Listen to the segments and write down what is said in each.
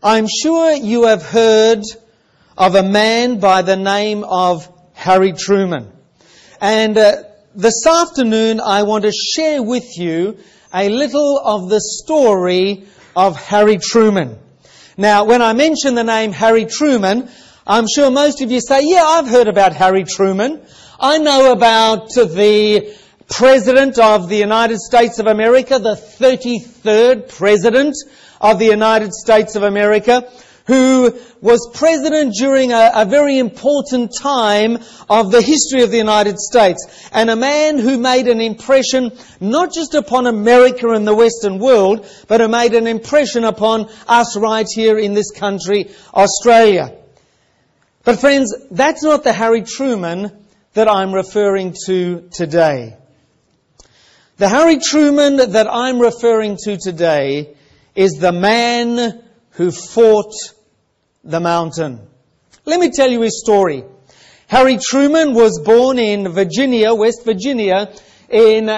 I'm sure you have heard of a man by the name of Harry Truman. And this afternoon I want to share with you a little of the story of Harry Truman. Now, when I mention the name Harry Truman, I'm sure most of you say, yeah, I've heard about Harry Truman. I know about the President of the United States of America, the 33rd President of the United States of America, who was president during a very important time of the history of the United States, and a man who made an impression not just upon America and the Western world, but who made an impression upon us right here in this country, Australia. But friends, that's not the Harry Truman that I'm referring to today. The Harry Truman that I'm referring to today is the man who fought the mountain. Let me tell you his story. Harry Truman was born in Virginia, West Virginia, in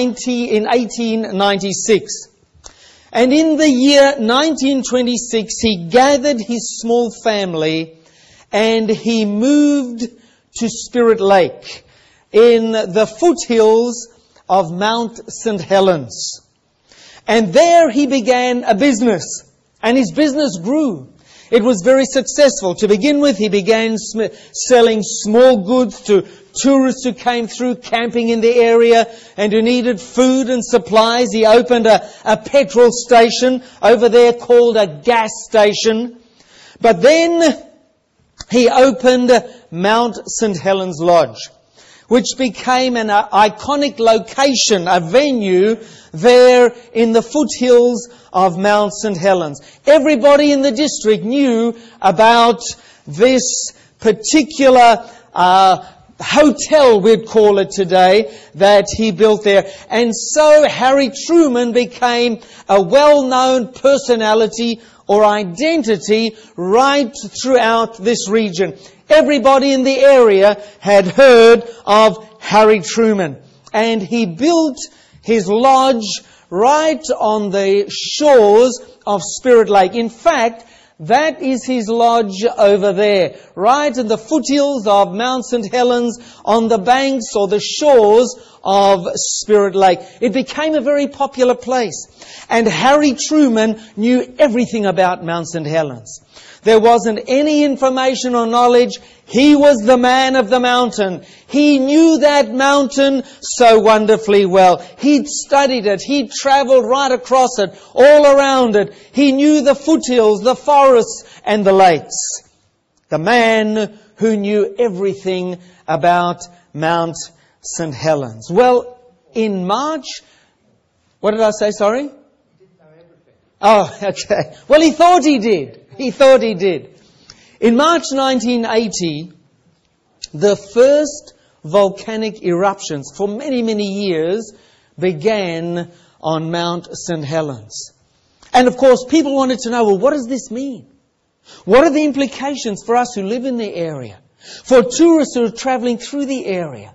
1896. And in the year 1926, he gathered his small family and he moved to Spirit Lake in the foothills of Mount St. Helens. And there he began a business, and his business grew. It was very successful. To begin with, he began selling small goods to tourists who came through camping in the area and who needed food and supplies. He opened a petrol station over there called a gas station. But then he opened Mount St. Helens Lodge, which became an iconic location, a venue there in the foothills of Mount St. Helens. Everybody in the district knew about this particular hotel, we'd call it today, that he built there. And so Harry Truman became a well-known personality or identity right throughout this region. Everybody in the area had heard of Harry Truman. And he built his lodge right on the shores of Spirit Lake. In fact, that is his lodge over there, right in the foothills of Mount St. Helens, on the banks or the shores of Spirit Lake. It became a very popular place. And Harry Truman knew everything about Mount St. Helens. There wasn't any information or knowledge. He was the man of the mountain. He knew that mountain so wonderfully well. He'd studied it. He'd traveled right across it, all around it. He knew the foothills, the forests, and the lakes. The man who knew everything about Mount St. Helens. Well, in March, what did I say, sorry? He didn't know everything. Oh, okay. Well, he thought he did. He thought he did. In March 1980, the first volcanic eruptions for many, many years began on Mount St. Helens. And of course, people wanted to know, well, what does this mean? What are the implications for us who live in the area? For tourists who are traveling through the area?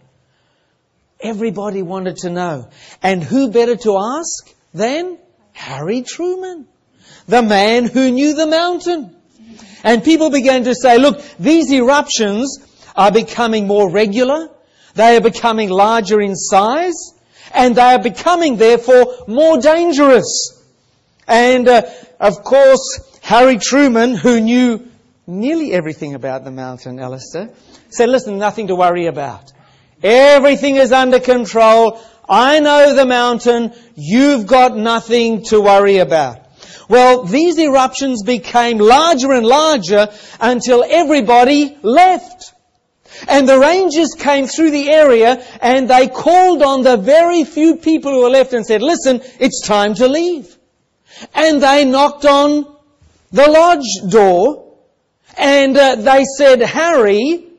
Everybody wanted to know. And who better to ask than Harry Truman, the man who knew the mountain. And people began to say, look, these eruptions are becoming more regular. They are becoming larger in size. And they are becoming, therefore, more dangerous. And, of course, Harry Truman, who knew nearly everything about the mountain, Alistair, said, listen, nothing to worry about. Everything is under control. I know the mountain. You've got nothing to worry about. Well, these eruptions became larger and larger until everybody left. And the rangers came through the area and they called on the very few people who were left and said, listen, it's time to leave. And they knocked on the lodge door and they said, Harry,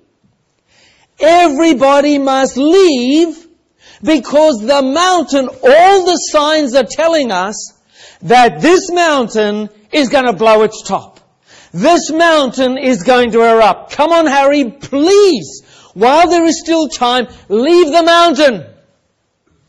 everybody must leave because the mountain, all the signs are telling us that this mountain is going to blow its top. This mountain is going to erupt. Come on, Harry, please, while there is still time, leave the mountain.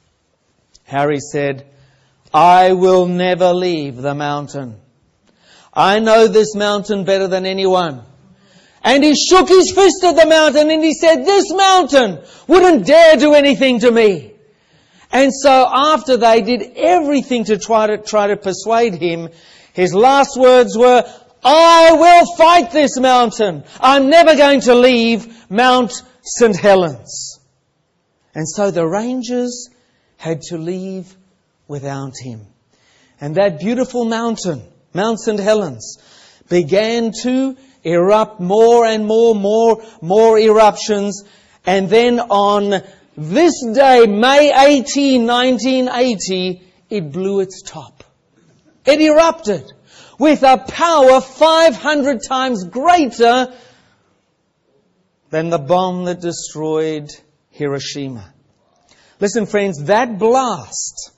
Harry said, I will never leave the mountain. I know this mountain better than anyone. And he shook his fist at the mountain and he said, this mountain wouldn't dare do anything to me. And so after they did everything to try to persuade him, his last words were, I will fight this mountain. I'm never going to leave Mount St. Helens. And so the rangers had to leave without him. And that beautiful mountain, Mount St. Helens, began to erupt more and more eruptions. And then on this day, May 18, 1980, it blew its top. It erupted with a power 500 times greater than the bomb that destroyed Hiroshima. Listen, friends, that blast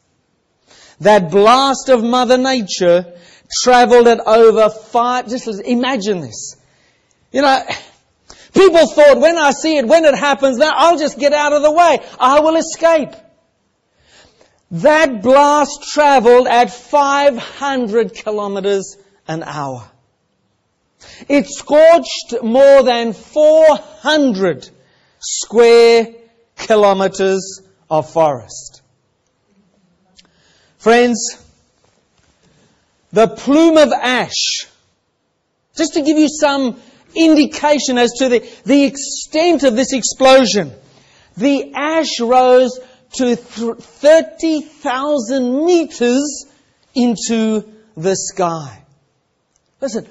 of Mother Nature traveled at over just imagine this. You know, people thought, when I see it, when it happens, now I'll just get out of the way. I will escape. That blast traveled at 500 kilometers an hour. It scorched more than 400 square kilometers of forest. Friends, the plume of ash, just to give you some indication as to the extent of this explosion, the ash rose to 30,000 meters into the sky. Listen,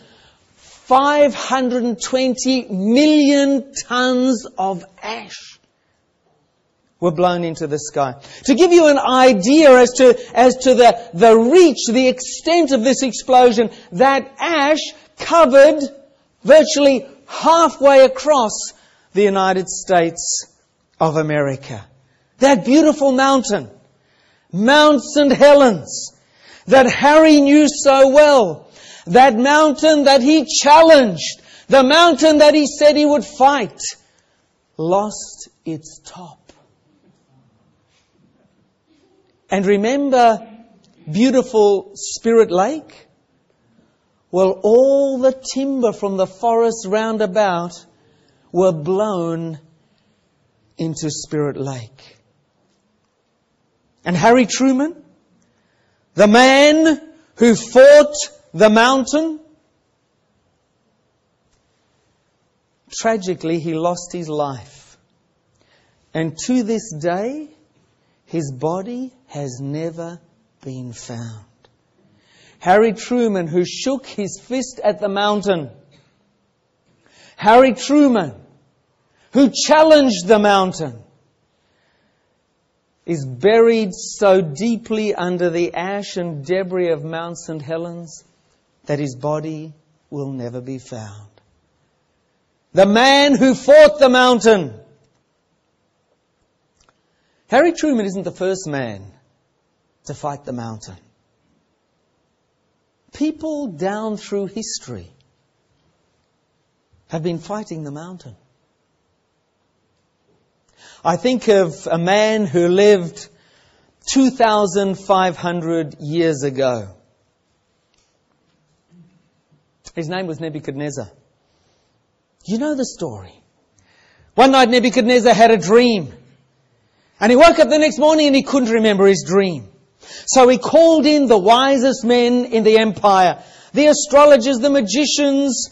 520 million tons of ash were blown into the sky. To give you an idea as to the reach, the extent of this explosion, that ash covered virtually halfway across the United States of America. That beautiful mountain, Mount St. Helens, that Harry knew so well, that mountain that he challenged, the mountain that he said he would fight, lost its top. And remember beautiful Spirit Lake? Well, all the timber from the forest round about were blown into Spirit Lake. And Harry Truman, the man who fought the mountain, tragically he lost his life. And to this day, his body has never been found. Harry Truman, who shook his fist at the mountain. Harry Truman, who challenged the mountain, is buried so deeply under the ash and debris of Mount St. Helens that his body will never be found. The man who fought the mountain. Harry Truman isn't the first man to fight the mountain. People down through history have been fighting the mountain. I think of a man who lived 2,500 years ago. His name was Nebuchadnezzar. You know the story. One night Nebuchadnezzar had a dream. And he woke up the next morning and he couldn't remember his dream. So he called in the wisest men in the empire, the astrologers, the magicians,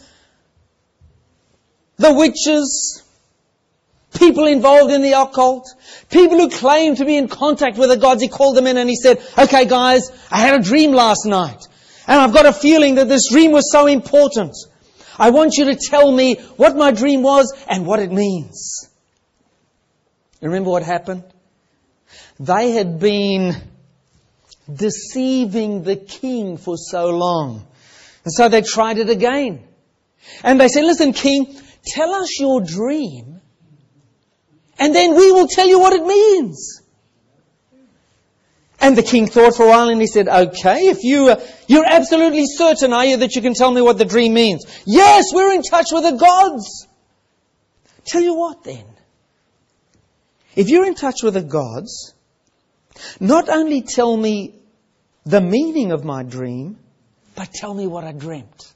the witches, people involved in the occult, people who claimed to be in contact with the gods. He called them in and he said, okay guys, I had a dream last night. And I've got a feeling that this dream was so important. I want you to tell me what my dream was and what it means. You remember what happened? They had been deceiving the king for so long. And so they tried it again. And they said, listen, king, tell us your dream, and then we will tell you what it means. And the king thought for a while and he said, okay, if you're absolutely certain, are you, that you can tell me what the dream means? Yes, we're in touch with the gods. Tell you what then. If you're in touch with the gods, not only tell me the meaning of my dream, but tell me what I dreamt.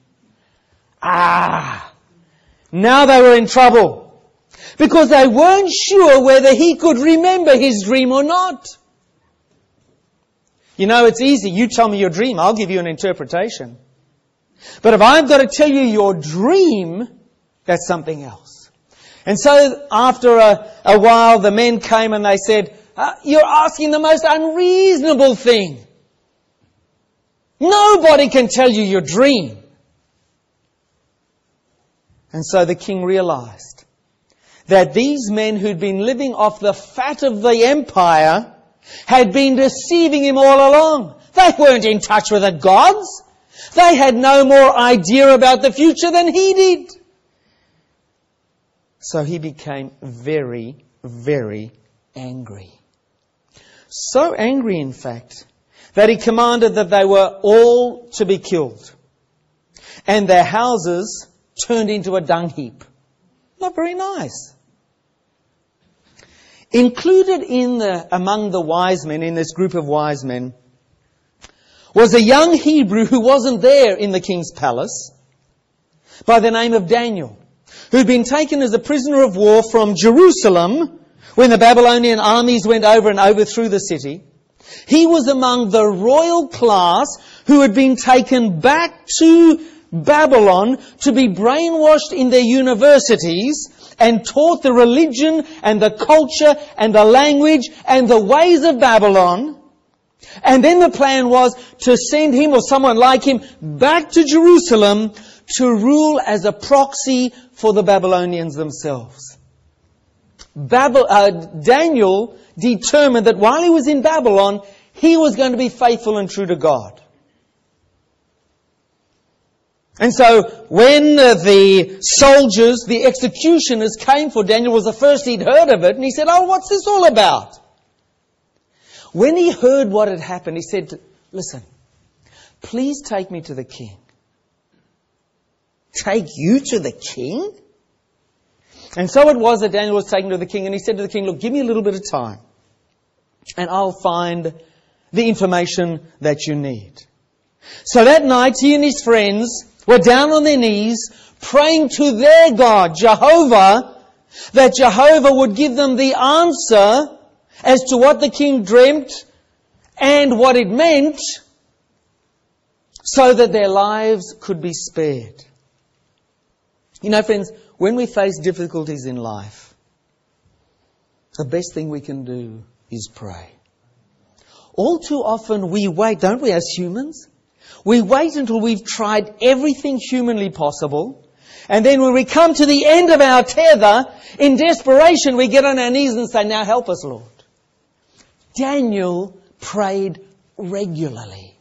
Now they were in trouble, because they weren't sure whether he could remember his dream or not. You know, it's easy. You tell me your dream, I'll give you an interpretation. But if I've got to tell you your dream, that's something else. And so after a while, the men came and they said, you're asking the most unreasonable thing. Nobody can tell you your dream. And so the king realized that these men who'd been living off the fat of the empire had been deceiving him all along. They weren't in touch with the gods. They had no more idea about the future than he did. So he became very, very angry. So angry, in fact, that he commanded that they were all to be killed, and their houses turned into a dung heap. Not very nice. Included among the wise men, in this group of wise men, was a young Hebrew who wasn't there in the king's palace, by the name of Daniel, who'd been taken as a prisoner of war from Jerusalem when the Babylonian armies went over and overthrew the city. He was among the royal class who had been taken back to Babylon to be brainwashed in their universities and taught the religion and the culture and the language and the ways of Babylon. And then the plan was to send him or someone like him back to Jerusalem to rule as a proxy for the Babylonians themselves. Daniel determined that while he was in Babylon, he was going to be faithful and true to God. And so when the soldiers, the executioners came for Daniel, was the first he'd heard of it, and he said, what's this all about? When he heard what had happened, he said, listen, please take me to the king. Take you to the king? And so it was that Daniel was taken to the king, and he said to the king, look, give me a little bit of time, and I'll find the information that you need. So that night, he and his friends were down on their knees, praying to their God, Jehovah, that Jehovah would give them the answer as to what the king dreamt and what it meant, so that their lives could be spared. You know, friends, when we face difficulties in life, the best thing we can do is pray. All too often we wait, don't we, as humans? We wait until we've tried everything humanly possible, and then when we come to the end of our tether, in desperation we get on our knees and say, now help us, Lord. Daniel prayed regularly.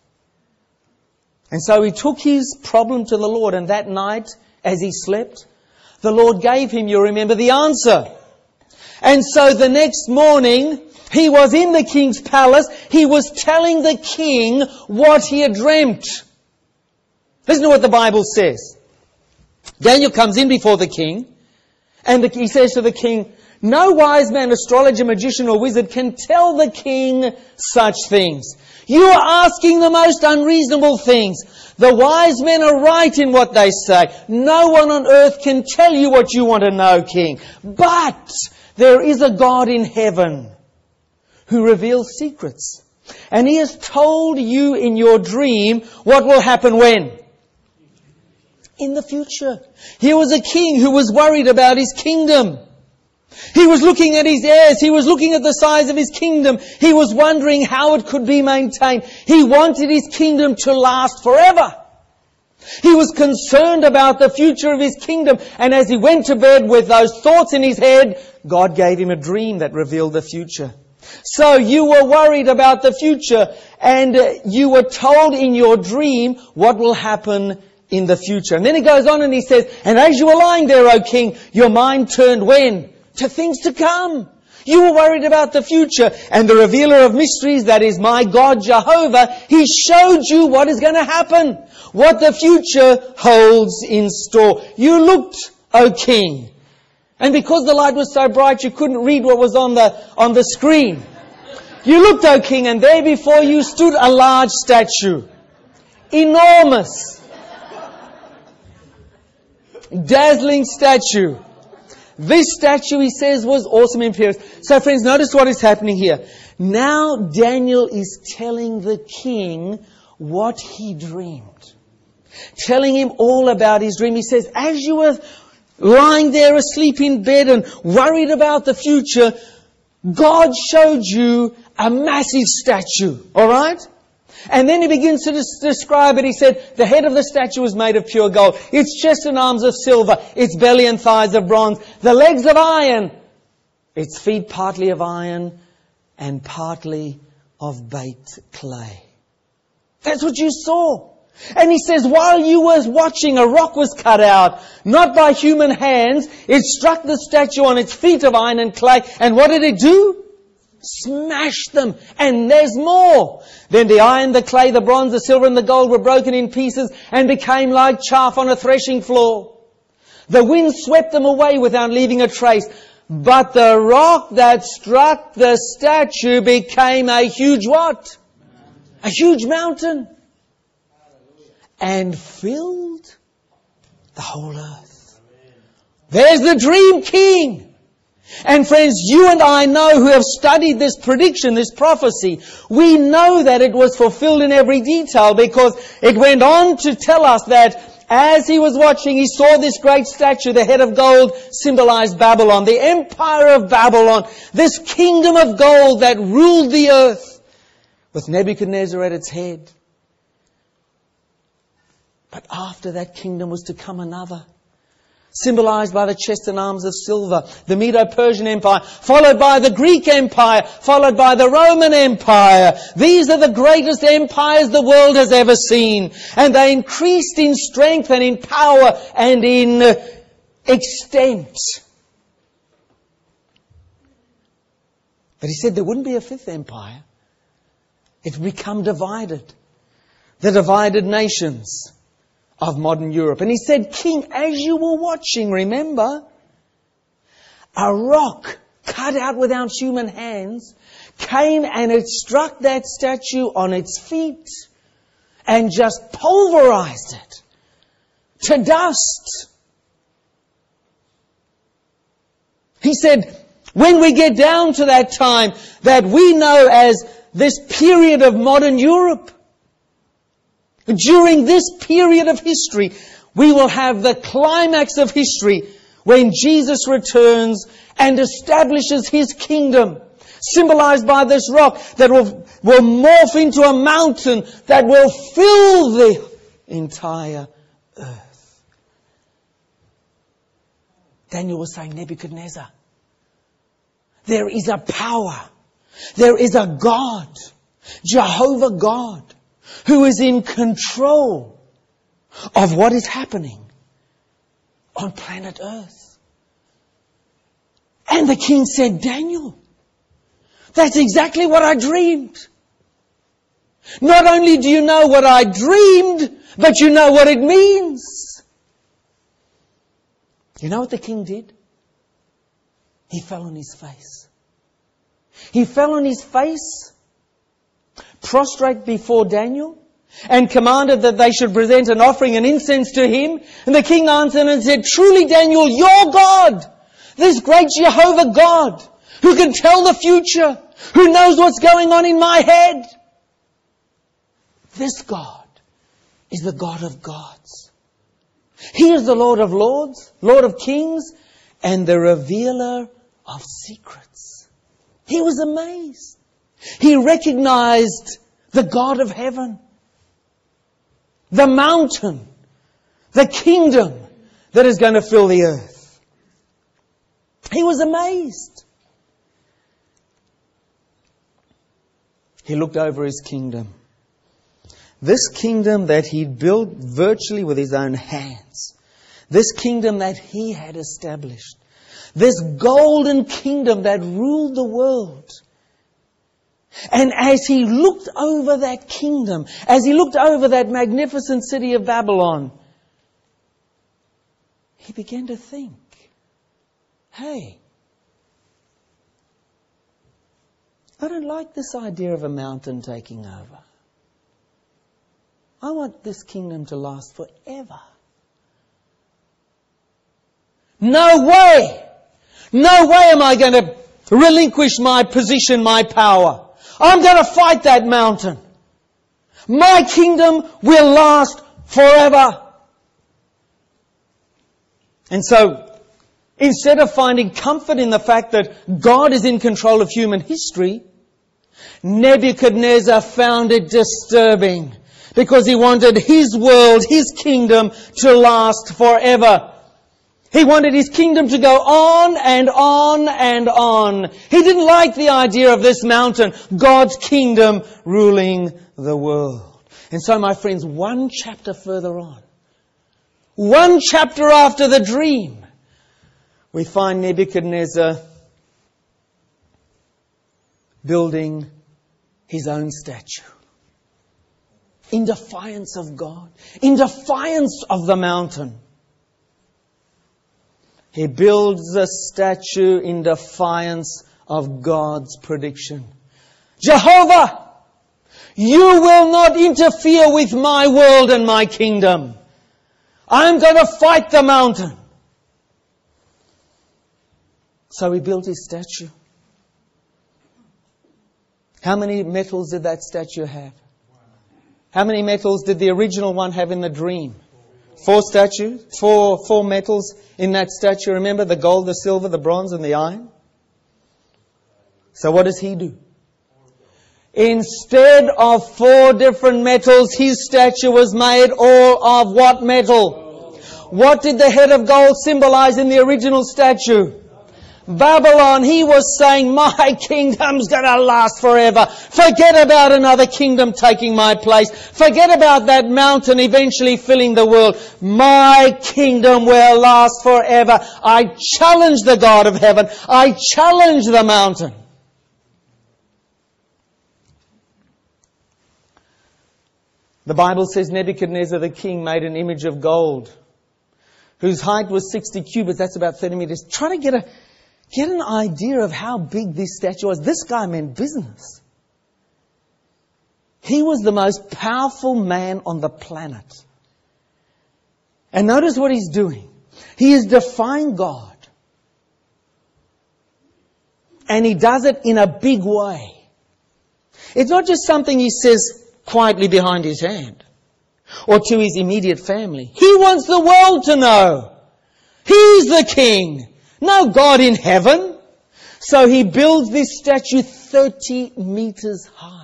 And so he took his problem to the Lord, and that night, as he slept, the Lord gave him, you remember, the answer. And so the next morning, he was in the king's palace. He was telling the king what he had dreamt. Listen to what the Bible says. Daniel comes in before the king, and he says to the king, no wise man, astrologer, magician or wizard can tell the king such things. You are asking the most unreasonable things. The wise men are right in what they say. No one on earth can tell you what you want to know, king. But there is a God in heaven who reveals secrets. And he has told you in your dream what will happen when? In the future. Here was a king who was worried about his kingdom. He was looking at his heirs. He was looking at the size of his kingdom. He was wondering how it could be maintained. He wanted his kingdom to last forever. He was concerned about the future of his kingdom. And as he went to bed with those thoughts in his head, God gave him a dream that revealed the future. So you were worried about the future, and you were told in your dream what will happen in the future. And then he goes on and he says, and as you were lying there, O king, your mind turned when? To things to come. You were worried about the future, and the revealer of mysteries, that is my God Jehovah, He showed you what is going to happen, what the future holds in store. You looked, O king, and because the light was so bright you couldn't read what was on the screen. You looked, O king, and there before you stood a large statue. Enormous. Dazzling statue. This statue, he says, was awesome and imperious. So friends, notice what is happening here. Now Daniel is telling the king what he dreamed. Telling him all about his dream. He says, as you were lying there asleep in bed and worried about the future, God showed you a massive statue. Alright? And then he begins to describe it. He said, the head of the statue was made of pure gold. Its chest and arms of silver. Its belly and thighs of bronze. The legs of iron. Its feet partly of iron and partly of baked clay. That's what you saw. And he says, while you were watching, a rock was cut out, not by human hands. It struck the statue on its feet of iron and clay. And what did it do? Smash them. And there's more. Then the iron, the clay, the bronze, the silver and the gold were broken in pieces and became like chaff on a threshing floor. The wind swept them away without leaving a trace. But the rock that struck the statue became a huge what? A huge mountain. And filled the whole earth. There's the dream king. And friends, you and I know, who have studied this prediction, this prophecy, we know that it was fulfilled in every detail, because it went on to tell us that as he was watching, he saw this great statue. The head of gold symbolized Babylon, the empire of Babylon, this kingdom of gold that ruled the earth, with Nebuchadnezzar at its head. But after that kingdom was to come another, symbolized by the chest and arms of silver, the Medo-Persian Empire, followed by the Greek Empire, followed by the Roman Empire. These are the greatest empires the world has ever seen. And they increased in strength and in power and in extent. But he said there wouldn't be a fifth empire. It would become divided. The divided nations of modern Europe. And he said, King, as you were watching, remember, a rock cut out without human hands came and it struck that statue on its feet and just pulverized it to dust. He said, when we get down to that time that we know as this period of modern Europe, during this period of history, we will have the climax of history when Jesus returns and establishes His kingdom, symbolized by this rock that will morph into a mountain that will fill the entire earth. Daniel was saying, Nebuchadnezzar, there is a power, there is a God, Jehovah God, who is in control of what is happening on planet Earth. And the king said, Daniel, that's exactly what I dreamed. Not only do you know what I dreamed, but you know what it means. You know what the king did? He fell on his face. He fell on his face, prostrate before Daniel, and commanded that they should present an offering and incense to him. And the king answered and said, truly, Daniel, your God, this great Jehovah God, who can tell the future, who knows what's going on in my head, this God is the God of gods. He is the Lord of lords, Lord of kings, and the revealer of secrets. He was amazed. He recognized the God of heaven, the mountain, the kingdom that is going to fill the earth. He was amazed. He looked over his kingdom. This kingdom that he'd built virtually with his own hands. This kingdom that he had established. This golden kingdom that ruled the world. And as he looked over that kingdom, as he looked over that magnificent city of Babylon, he began to think, hey, I don't like this idea of a mountain taking over. I want this kingdom to last forever. No way! No way am I going to relinquish my position, my power. I'm going to fight that mountain. My kingdom will last forever. And so, instead of finding comfort in the fact that God is in control of human history, Nebuchadnezzar found it disturbing because he wanted his world, his kingdom to last forever. He wanted his kingdom to go on and on and on. He didn't like the idea of this mountain, God's kingdom ruling the world. And so, my friends, one chapter further on, one chapter after the dream, we find Nebuchadnezzar building his own statue. In defiance of God, in defiance of the mountain. He builds a statue in defiance of God's prediction. Jehovah, you will not interfere with my world and my kingdom. I'm going to fight the mountain. So he built his statue. How many metals did that statue have? How many metals did the original one have in the dream? 4 statues, four metals in that statue. Remember, the gold, the silver, the bronze, and the iron? So what does he do? Instead of 4 different metals, his statue was made all of what metal? What did the head of gold symbolize in the original statue? Babylon. He was saying, my kingdom's going to last forever. Forget about another kingdom taking my place. Forget about that mountain eventually filling the world. My kingdom will last forever. I challenge the God of heaven. I challenge the mountain. The Bible says Nebuchadnezzar the king made an image of gold whose height was 60 cubits. That's about 30 meters. Try to get an idea of how big this statue was. This guy meant business. He was the most powerful man on the planet. And notice what he's doing. He is defying God. And he does it in a big way. It's not just something he says quietly behind his hand or to his immediate family. He wants the world to know. He's the king. No God in heaven. So he builds this statue 30 meters high.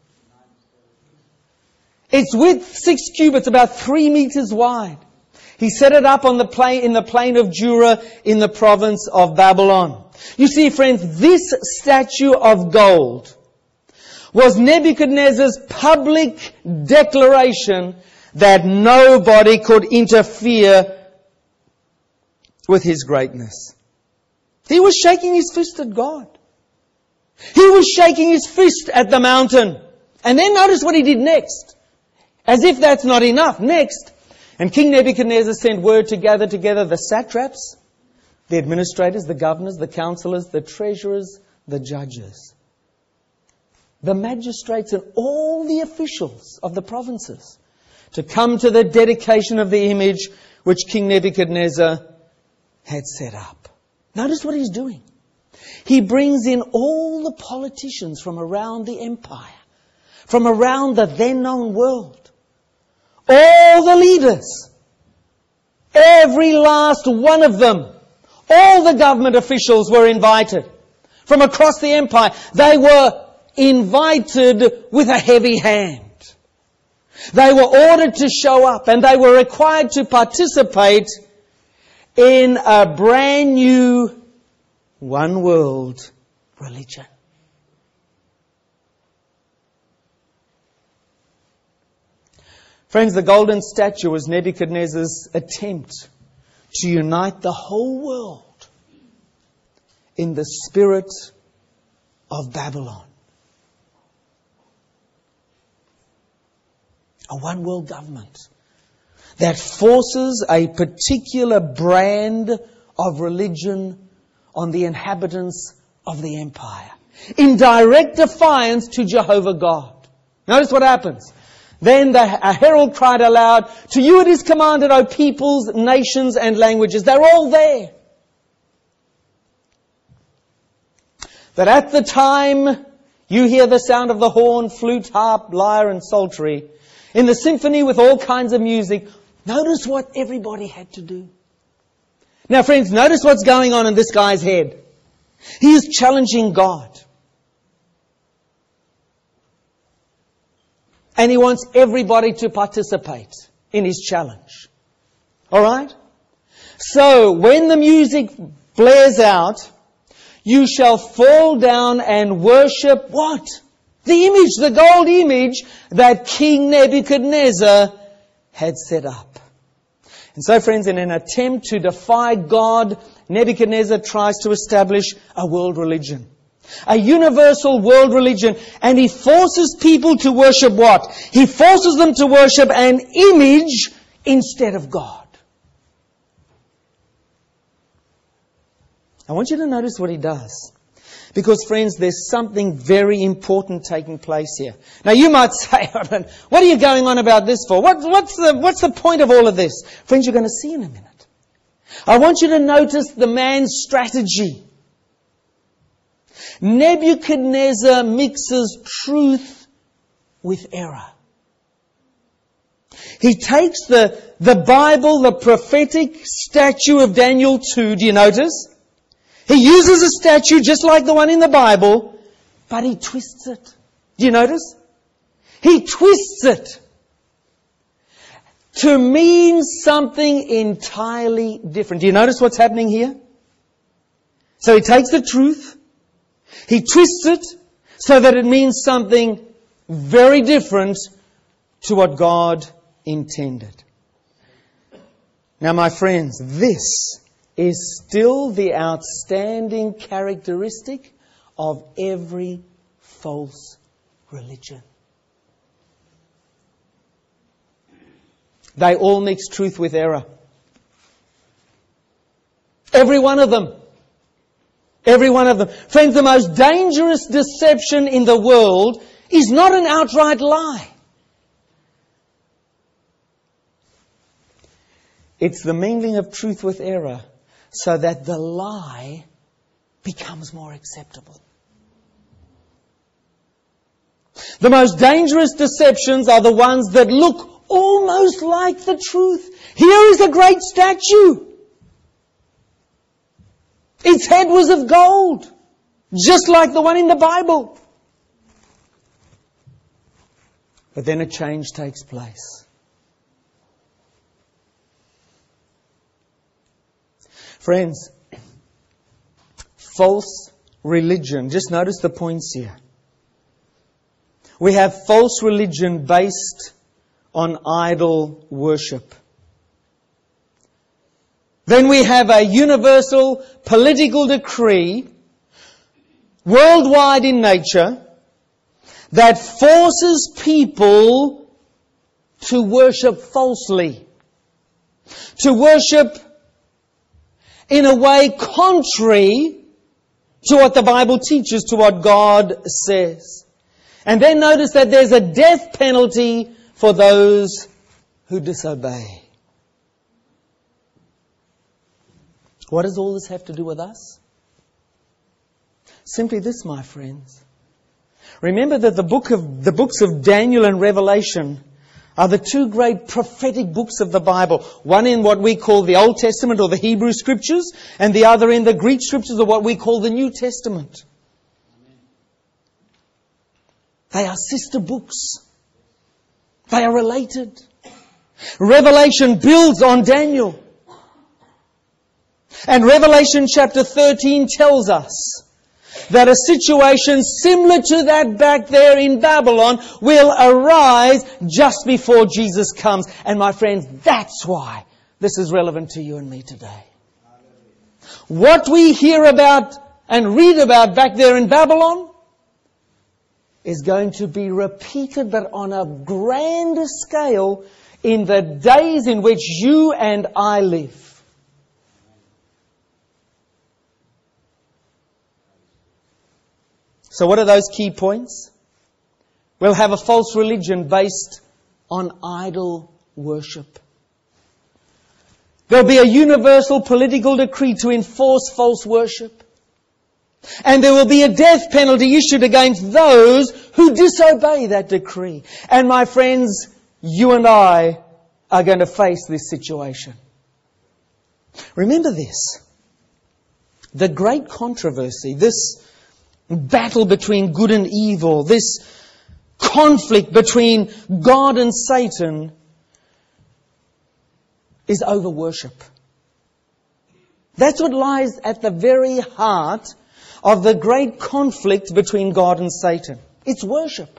Its width 6 cubits, about 3 meters wide. He set it up on the plain, in the plain of Dura in the province of Babylon. You see, friends, this statue of gold was Nebuchadnezzar's public declaration that nobody could interfere with his greatness. He was shaking his fist at God. He was shaking his fist at the mountain. And then notice what he did next. As if that's not enough. Next, and King Nebuchadnezzar sent word to gather together the satraps, the administrators, the governors, the counselors, the treasurers, the judges, the magistrates, and all the officials of the provinces to come to the dedication of the image which King Nebuchadnezzar had set up. Notice what he's doing. He brings in all the politicians from around the empire, from around the then known world. All the leaders, every last one of them, all the government officials were invited from across the empire. They were invited with a heavy hand. They were ordered to show up and they were required to participate in a brand new one world religion. Friends, the golden statue was Nebuchadnezzar's attempt to unite the whole world in the spirit of Babylon. A one world government that forces a particular brand of religion on the inhabitants of the empire, in direct defiance to Jehovah God. Notice what happens. Then a herald cried aloud, "To you it is commanded, O peoples, nations, and languages." They're all there. That at the time you hear the sound of the horn, flute, harp, lyre, and psaltery, in the symphony with all kinds of music. Notice what everybody had to do. Now friends, notice what's going on in this guy's head. He is challenging God. And he wants everybody to participate in his challenge. Alright? So, when the music blares out, you shall fall down and worship what? The image, the gold image that King Nebuchadnezzar had set up. And so friends, in an attempt to defy God, Nebuchadnezzar tries to establish a world religion. A universal world religion. And he forces people to worship what? He forces them to worship an image instead of God. I want you to notice what he does. Because friends, there's something very important taking place here. Now you might say, what are you going on about this for? What's the point of all of this? Friends, you're going to see in a minute. I want you to notice the man's strategy. Nebuchadnezzar mixes truth with error. He takes the Bible, the prophetic statue of Daniel 2, do you notice? He uses a statue just like the one in the Bible, but he twists it. Do you notice? He twists it to mean something entirely different. Do you notice what's happening here? So he takes the truth, he twists it so that it means something very different to what God intended. Now, my friends, this is still the outstanding characteristic of every false religion. They all mix truth with error. Every one of them. Every one of them. Friends, the most dangerous deception in the world is not an outright lie. It's the mingling of truth with error so that the lie becomes more acceptable. The most dangerous deceptions are the ones that look almost like the truth. Here is a great statue. Its head was of gold, just like the one in the Bible. But then a change takes place. Friends, false religion. Just notice the points here. We have false religion based on idol worship. Then we have a universal political decree, worldwide in nature, that forces people to worship falsely. To worship in a way contrary to what the Bible teaches, to what God says. And then notice that there's a death penalty for those who disobey. What does all this have to do with us? Simply this, my friends. Remember that the books of Daniel and Revelation are the two great prophetic books of the Bible. One in what we call the Old Testament or the Hebrew Scriptures, and the other in the Greek Scriptures or what we call the New Testament. They are sister books. They are related. Revelation builds on Daniel. And Revelation chapter 13 tells us that a situation similar to that back there in Babylon will arise just before Jesus comes. And my friends, that's why this is relevant to you and me today. What we hear about and read about back there in Babylon is going to be repeated, but on a grander scale, in the days in which you and I live. So what are those key points? We'll have a false religion based on idol worship. There'll be a universal political decree to enforce false worship. And there will be a death penalty issued against those who disobey that decree. And my friends, you and I are going to face this situation. Remember this. The great controversy, this battle between good and evil, this conflict between God and Satan is over worship. That's what lies at the very heart of the great conflict between God and Satan. It's worship.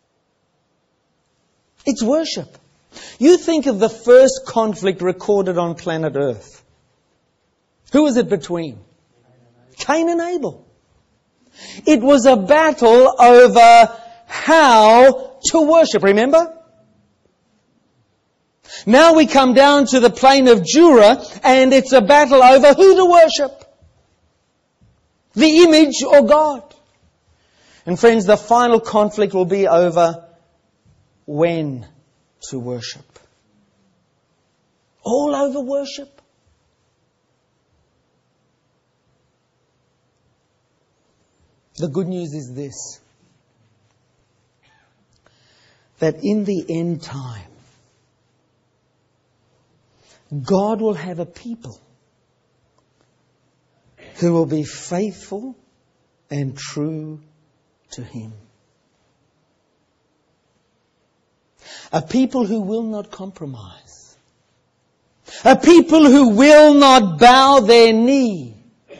It's worship. You think of the first conflict recorded on planet Earth. Who was it between? Cain and Abel. It was a battle over how to worship, remember? Now we come down to the plain of Jura, and it's a battle over who to worship. The image or God. And friends, the final conflict will be over when to worship. All over worship. The good news is this, that in the end time, God will have a people who will be faithful and true to Him. A people who will not compromise. A people who will not bow their knee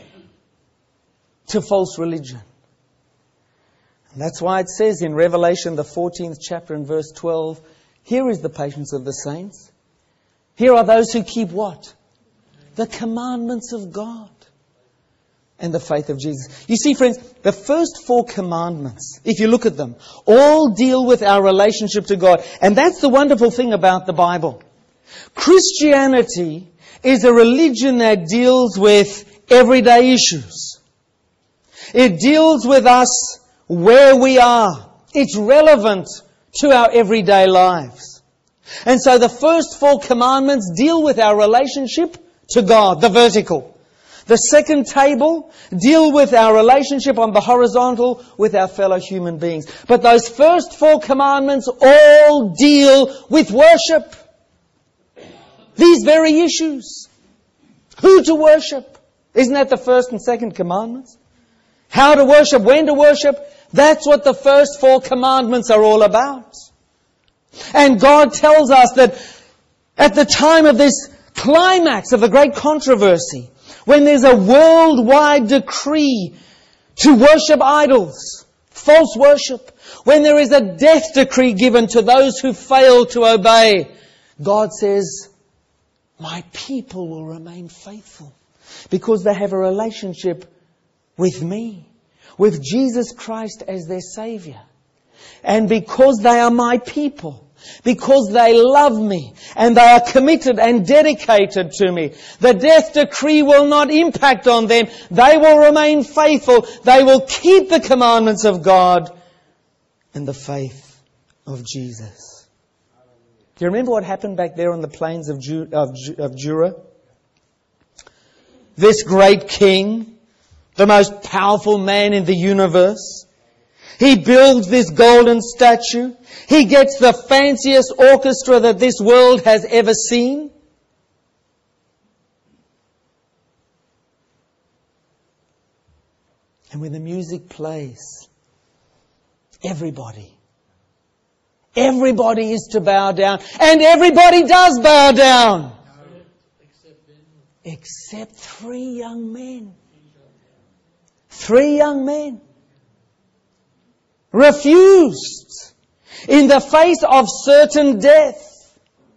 to false religion. And that's why it says in Revelation, the 14th chapter and verse 12, here is the patience of the saints. Here are those who keep what? The commandments of God and the faith of Jesus. You see, friends, the first 4 commandments, if you look at them, all deal with our relationship to God. And that's the wonderful thing about the Bible. Christianity is a religion that deals with everyday issues. It deals with us where we are. It's relevant to our everyday lives. And so the first 4 commandments deal with our relationship to God, the vertical. The second table deal with our relationship on the horizontal with our fellow human beings. But those first 4 commandments all deal with worship. These very issues. Who to worship? Isn't that the first and second commandments? How to worship, when to worship. That's what the first 4 commandments are all about. And God tells us that at the time of this climax of the great controversy, when there's a worldwide decree to worship idols, false worship, when there is a death decree given to those who fail to obey, God says, my people will remain faithful because they have a relationship with me, with Jesus Christ as their Saviour. And because they are my people, because they love me and they are committed and dedicated to me, the death decree will not impact on them. They will remain faithful. They will keep the commandments of God and the faith of Jesus. Do you remember what happened back there on the plains of Jura? This great king, the most powerful man in the universe, he builds this golden statue. He gets the fanciest orchestra that this world has ever seen. And when the music plays, everybody is to bow down. And everybody does bow down. Except 3 young men. 3 young men refused in the face of certain death.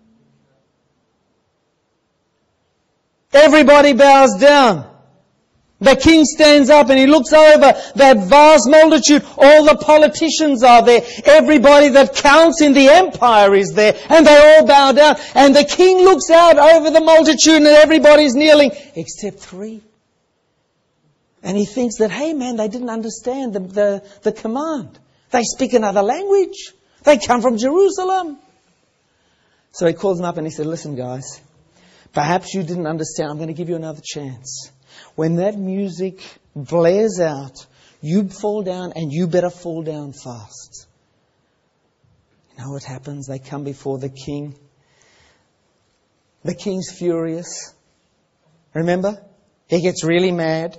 Everybody bows down. The king stands up and he looks over that vast multitude. All the politicians are there. Everybody that counts in the empire is there. And they all bow down. And the king looks out over the multitude and everybody's kneeling except 3. And he thinks that, hey man, they didn't understand the command. They speak another language. They come from Jerusalem. So he calls them up and he said, listen guys, perhaps you didn't understand. I'm going to give you another chance. When that music blares out, you fall down and you better fall down fast. You know what happens? They come before the king. The king's furious. Remember? He gets really mad.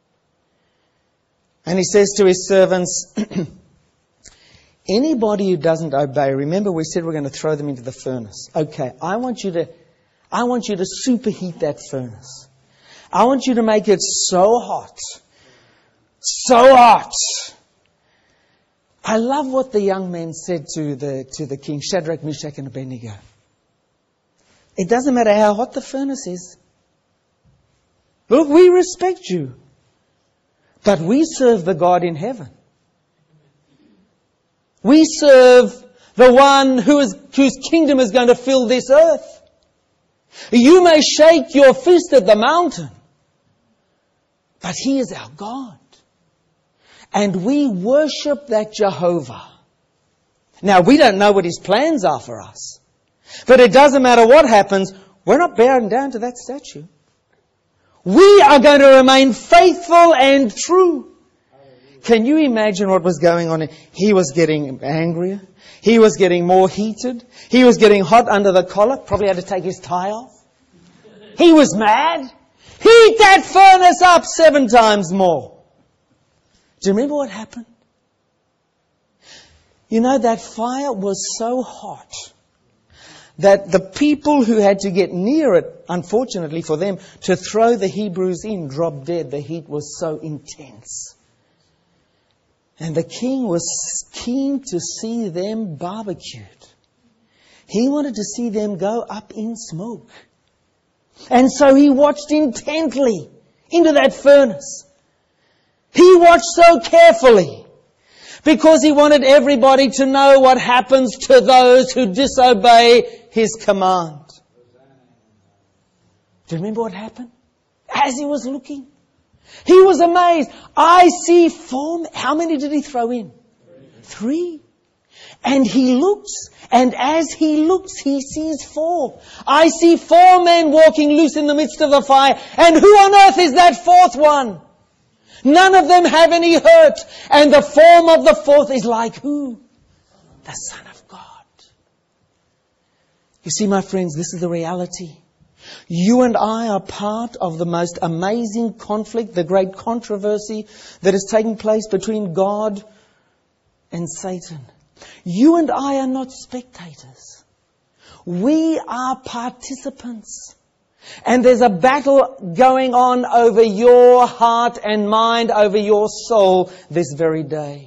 And he says to his servants, anybody who doesn't obey, remember we said we're going to throw them into the furnace. Okay, I want you to superheat that furnace. I want you to make it so hot. So hot. I love what the young men said to the king, Shadrach, Meshach and Abednego. It doesn't matter how hot the furnace is. Look, we respect you. But we serve the God in heaven. We serve the one whose kingdom is going to fill this earth. You may shake your fist at the mountain, but He is our God. And we worship that Jehovah. Now, we don't know what His plans are for us. But it doesn't matter what happens, we're not bowing down to that statue. We are going to remain faithful and true. Can you imagine what was going on? He was getting angrier. He was getting more heated. He was getting hot under the collar. Probably had to take his tie off. He was mad. Heat that furnace up 7 times more. Do you remember what happened? You know, that fire was so hot that the people who had to get near it, unfortunately for them, to throw the Hebrews in, dropped dead. The heat was so intense. And the king was keen to see them barbecued. He wanted to see them go up in smoke. And so he watched intently into that furnace. He watched so carefully because he wanted everybody to know what happens to those who disobey His command. Do you remember what happened? As he was looking, he was amazed. I see 4. How many did he throw in? 3. And he looks, and as he looks, he sees 4. I see 4 men walking loose in the midst of the fire. And who on earth is that 4th one? None of them have any hurt. And the form of the 4th is like who? The Son of God. You see, my friends, this is the reality. You and I are part of the most amazing conflict, the great controversy that is taking place between God and Satan. You and I are not spectators. We are participants. And there's a battle going on over your heart and mind, over your soul this very day.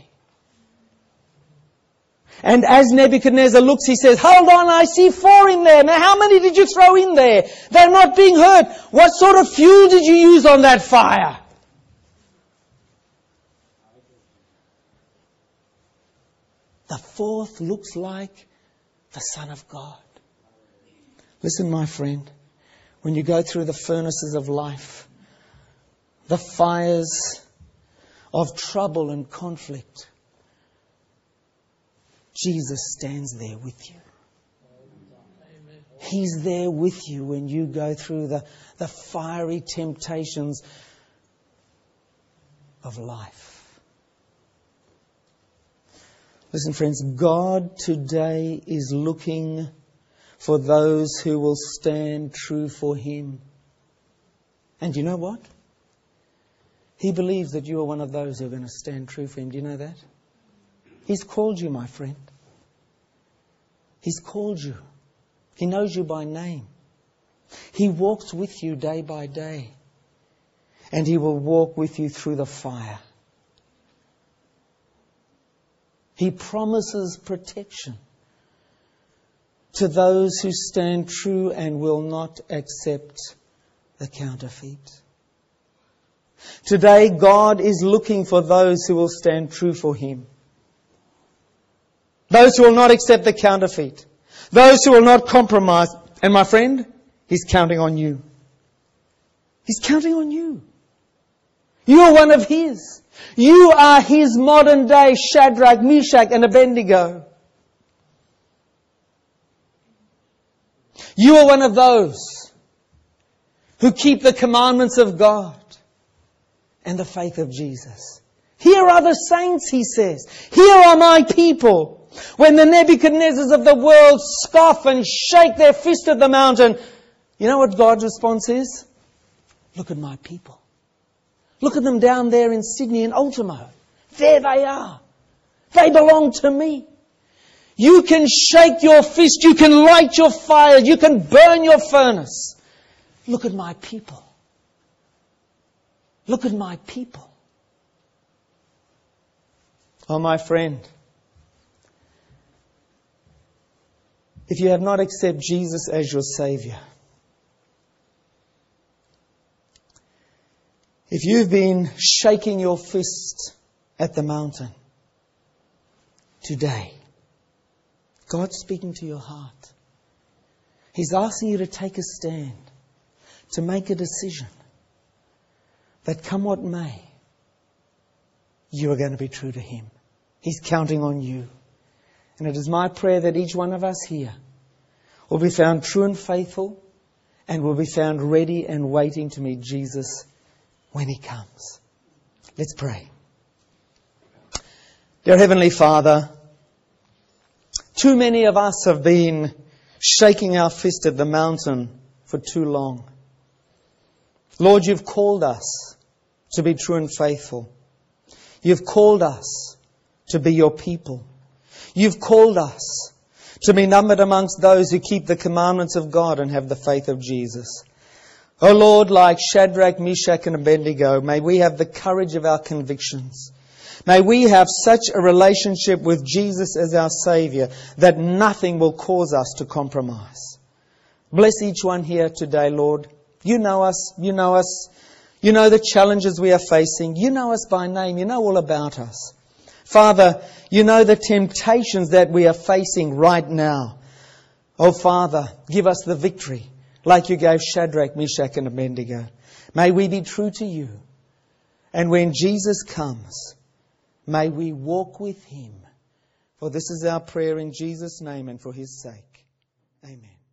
And as Nebuchadnezzar looks, he says, hold on, I see 4 in there. Now how many did you throw in there? They're not being hurt. What sort of fuel did you use on that fire? The 4th looks like the Son of God. Listen, my friend, when you go through the furnaces of life, the fires of trouble and conflict, Jesus stands there with you. He's there with you when you go through the fiery temptations of life. Listen, friends, God today is looking for those who will stand true for Him. And you know what? He believes that you are one of those who are going to stand true for Him. Do you know that? He's called you, my friend. He's called you. He knows you by name. He walks with you day by day. And He will walk with you through the fire. He promises protection to those who stand true and will not accept the counterfeit. Today, God is looking for those who will stand true for Him. Those who will not accept the counterfeit. Those who will not compromise. And my friend, He's counting on you. He's counting on you. You are one of His. You are His modern day Shadrach, Meshach and Abednego. You are one of those who keep the commandments of God and the faith of Jesus. Here are the saints, he says. Here are my people. When the Nebuchadnezzars of the world scoff and shake their fist at the mountain, you know what God's response is? Look at my people. Look at them down there in Sydney and Ultimo. There they are. They belong to me. You can shake your fist. You can light your fire. You can burn your furnace. Look at my people. Look at my people. Oh, my friend, if you have not accepted Jesus as your Savior, if you've been shaking your fist at the mountain today, God's speaking to your heart. He's asking you to take a stand, to make a decision that come what may, you are going to be true to Him. He's counting on you. And it is my prayer that each one of us here will be found true and faithful and will be found ready and waiting to meet Jesus when He comes. Let's pray. Dear Heavenly Father, too many of us have been shaking our fist at the mountain for too long. Lord, You've called us to be true and faithful. You've called us to be Your people. You've called us to be numbered amongst those who keep the commandments of God and have the faith of Jesus. Oh Lord, like Shadrach, Meshach and Abednego, may we have the courage of our convictions. May we have such a relationship with Jesus as our Saviour that nothing will cause us to compromise. Bless each one here today, Lord. You know us. You know us. You know the challenges we are facing. You know us by name. You know all about us. Father, You know the temptations that we are facing right now. Oh Father, give us the victory like You gave Shadrach, Meshach and Abednego. May we be true to You. And when Jesus comes, may we walk with Him. For this is our prayer in Jesus' name and for His sake. Amen.